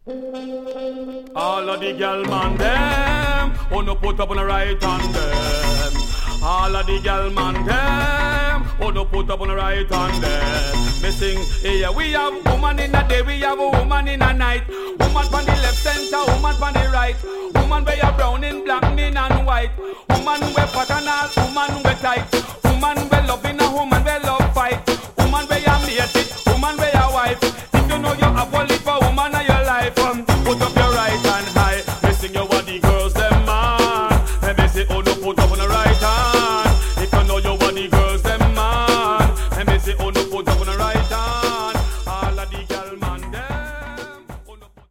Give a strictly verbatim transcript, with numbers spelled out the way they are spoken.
All of the girl man them, oh no put up on the right hand them. All of the girl man them, oh no put up on the right hand them. Me sing, yeah, we have woman in the day, we have a woman in the night. Woman from the left center, woman from the right. Woman where you brown in black, mean and white. Woman where fat and all, woman where tight. Woman where